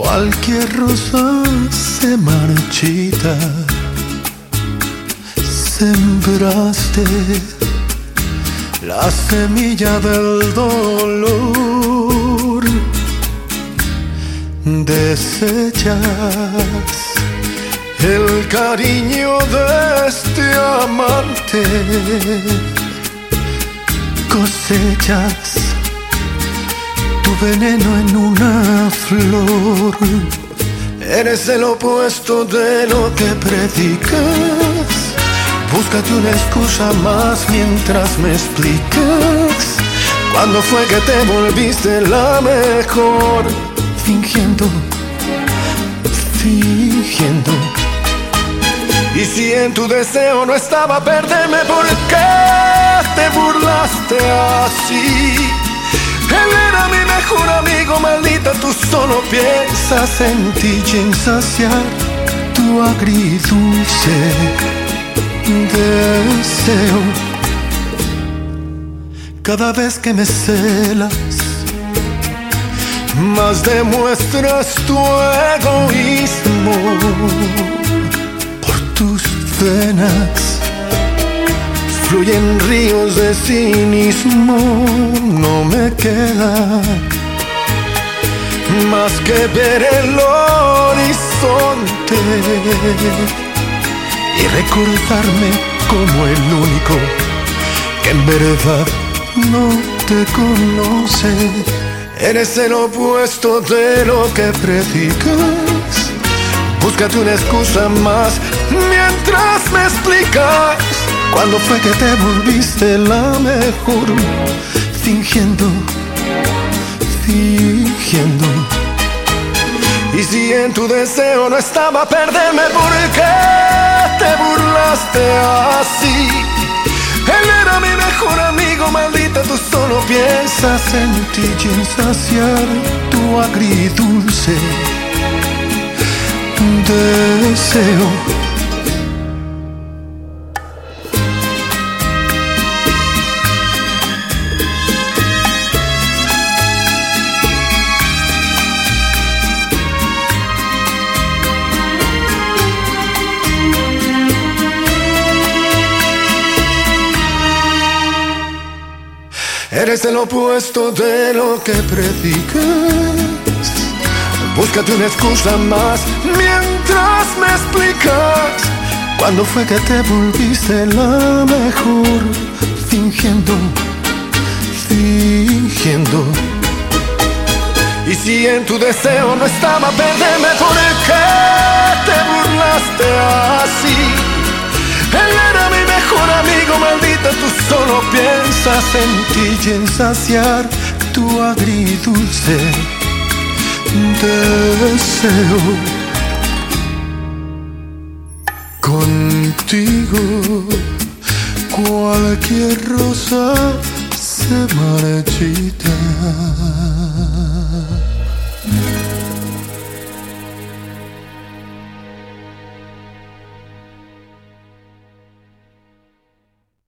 Cualquier rosa se marchita. Sembraste la semilla del dolor. Desechas el cariño de este amante. Cosechas tu veneno en una flor. Eres el opuesto de lo que predicas. Búscate una excusa más mientras me explicas cuándo fue que te volviste la mejor. Fingiendo. Y si en tu deseo no estaba perderme, ¿por qué te burlaste así? Él era mi mejor amigo, maldita, tú solo piensas en ti y en saciar tu agridulce deseo. Cada vez que me celas, más demuestras tu egoísmo. Por tus venas fluyen ríos de cinismo. No me queda más que ver el horizonte y recordarme como el único que en verdad no te conoce. Eres el opuesto de lo que predicas. Búscate una excusa más mientras me explicas cuándo fue que te volviste la mejor. Fingiendo. Y si en tu deseo no estaba perderme, ¿por qué te burlaste así? Él era mi mejor amigo, maldita, tú solo piensas en ti y en saciar tu agridulce deseo. Eres el opuesto de lo que predicas. Búscate una excusa más mientras me explicas cuándo fue que te volviste la mejor. Fingiendo. Y si en tu deseo no estaba perderme, ¿por qué te burlaste así? Él era mi mejor amigo, maldita, tú solo piensas en ti y en saciar tu agridulce deseo. Contigo cualquier rosa se marchita.